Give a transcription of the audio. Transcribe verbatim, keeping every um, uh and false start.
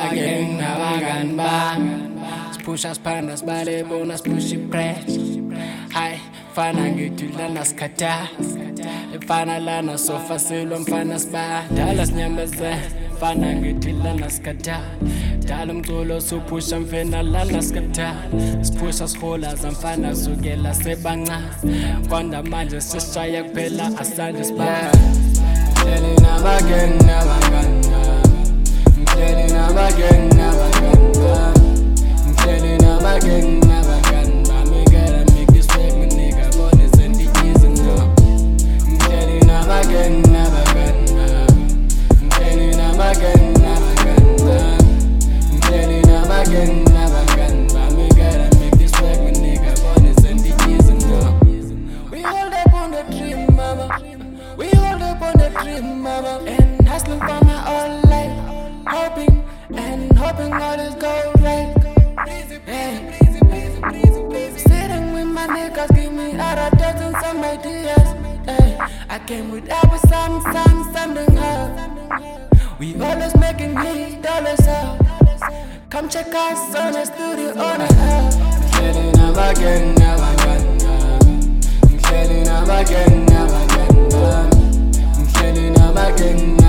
gang nabangani bami siphusha siphanda sibale bona siphusha icrash hayi fana ngithi lana sikhatha efana lana sofa silwa mfana sibadala sinyamezela fana ngithi lana sikhatha dala umculo suphusha mfena lana sikhatha siphusha sihola zamfana sukela sebancane konda manje sishaya kuphela asanje sibaya Mhleli nabangani nabangani Mhleli nabangani nabangani Mhleli nabangani nabangani bami gotta make this work my nigga born is in the easy now Mhleli nabangani nabangani Mhleli nabangani nabangani Mhleli nabangani nabangani bami gotta make this work my nigga born is in the easy now We hold up on the dream mama We hold up on the dream, mama, and hustling for my whole life, hoping and hoping all this go right. Hey. Sitting with my niggas, give me out of dozen some ideas. Hey. I came with every some, some, something up. We always making hits, dollars up. Come check us on the studio on the app. Mhleli nabangani nabangani Mhleli nabangani nabangani Mhleli nabangani